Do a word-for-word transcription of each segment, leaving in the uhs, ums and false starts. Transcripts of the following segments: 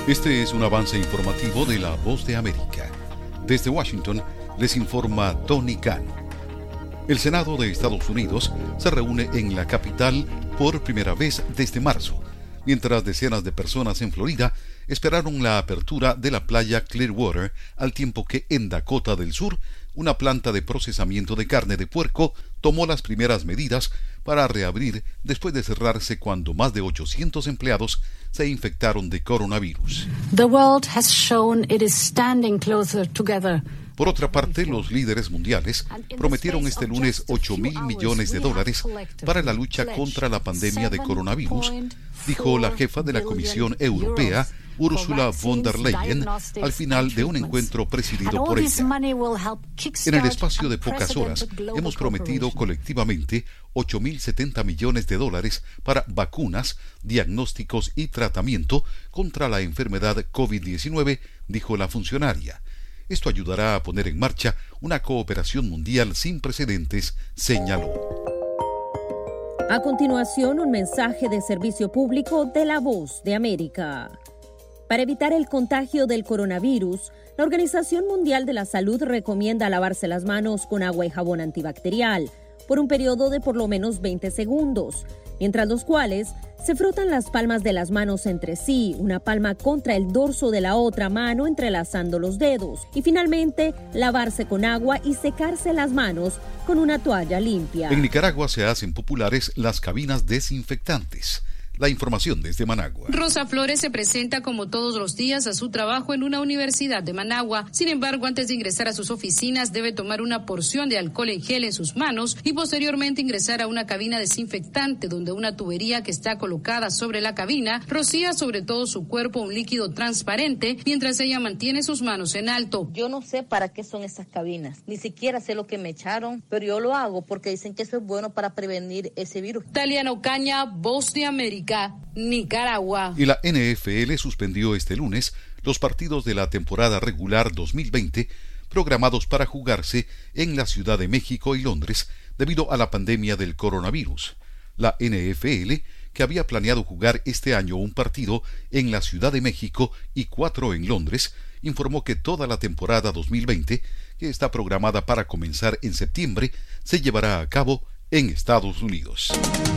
Este es un avance informativo de La Voz de América. Desde Washington les informa Tony Khan. El Senado de Estados Unidos se reúne en la capital por primera vez desde marzo, mientras decenas de personas en Florida esperaron la apertura de la playa Clearwater, al tiempo que en Dakota del Sur, una planta de procesamiento de carne de puerco tomó las primeras medidas para reabrir después de cerrarse cuando más de ochocientos empleados se infectaron de coronavirus. The world has shown it is standing closer together. Por otra parte, los líderes mundiales prometieron este lunes ocho mil millones de dólares para la lucha contra la pandemia de coronavirus, dijo la jefa de la Comisión Europea, Ursula von der Leyen, al final de un encuentro presidido por ella. En el espacio de pocas horas, hemos prometido colectivamente ocho mil setenta millones de dólares para vacunas, diagnósticos y tratamiento contra la enfermedad COVID diecinueve, dijo la funcionaria. Esto ayudará a poner en marcha una cooperación mundial sin precedentes, señaló. A continuación, un mensaje de servicio público de La Voz de América. Para evitar el contagio del coronavirus, la Organización Mundial de la Salud recomienda lavarse las manos con agua y jabón antibacterial por un periodo de por lo menos veinte segundos, mientras los cuales se frotan las palmas de las manos entre sí, una palma contra el dorso de la otra mano entrelazando los dedos, y finalmente lavarse con agua y secarse las manos con una toalla limpia. En Nicaragua se hacen populares las cabinas desinfectantes. La información desde Managua. Rosa Flores se presenta como todos los días a su trabajo en una universidad de Managua. Sin embargo, antes de ingresar a sus oficinas, debe tomar una porción de alcohol en gel en sus manos y posteriormente ingresar a una cabina desinfectante donde una tubería que está colocada sobre la cabina rocía sobre todo su cuerpo un líquido transparente mientras ella mantiene sus manos en alto. Yo no sé para qué son esas cabinas, ni siquiera sé lo que me echaron, pero yo lo hago porque dicen que eso es bueno para prevenir ese virus. Taliana Ocaña, Voz de América, Nicaragua. Y la N F L suspendió este lunes los partidos de la temporada regular dos mil veinte programados para jugarse en la Ciudad de México y Londres debido a la pandemia del coronavirus. La N F L, que había planeado jugar este año un partido en la Ciudad de México y cuatro en Londres, informó que toda la temporada dos mil veinte, que está programada para comenzar en septiembre, se llevará a cabo en Estados Unidos.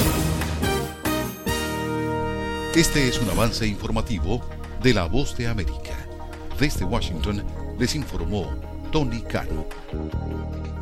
Este es un avance informativo de La Voz de América. Desde Washington les informó Tony Khan.